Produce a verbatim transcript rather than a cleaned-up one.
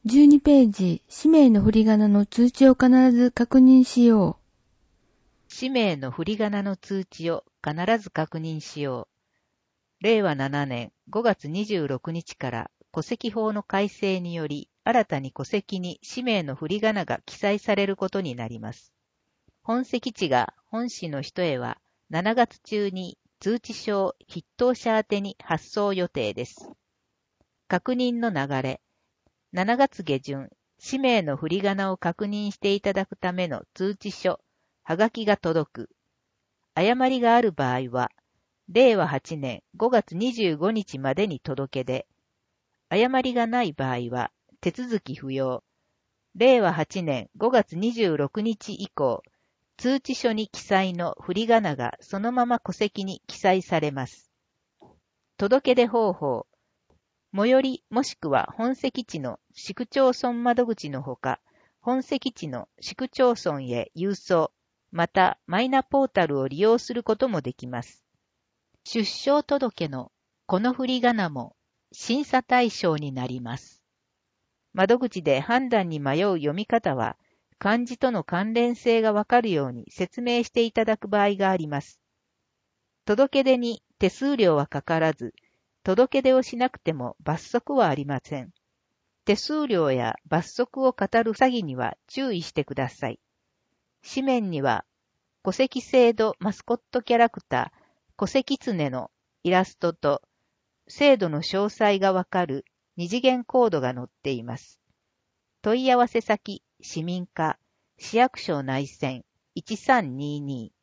じゅうにページ、氏名の振り仮名の通知を必ず確認しよう。氏名の振り仮名の通知を必ず確認しよう。れいわななねんごがつにじゅうろくにちから戸籍法の改正により、新たに戸籍に氏名の振り仮名が記載されることになります。本籍地が本市の人へは、しちがつ中に通知書を筆頭者宛てに発送予定です。確認の流れ。しちがつ下旬、氏名の振り仮名を確認していただくための通知書、はがきが届く。誤りがある場合は、れいわはちねんごがつにじゅうごにちまでに届け出。誤りがない場合は、手続き不要。れいわはちねんごがつにじゅうろくにち以降、通知書に記載の振り仮名がそのまま戸籍に記載されます。届け出方法。最寄りもしくは本籍地の市区町村窓口のほか、本籍地の市区町村へ郵送、またマイナポータルを利用することもできます。出生届のこの振り仮名も審査対象になります。窓口で判断に迷う読み方は、漢字との関連性がわかるように説明していただく場合があります。届け出に手数料はかからず、届け出をしなくても罰則はありません。手数料や罰則を語る詐欺には注意してください。紙面には、戸籍制度マスコットキャラクター、戸籍狐のイラストと、制度の詳細がわかる二次元コードが載っています。問い合わせ先、市民課、市役所内線いちさんにーにー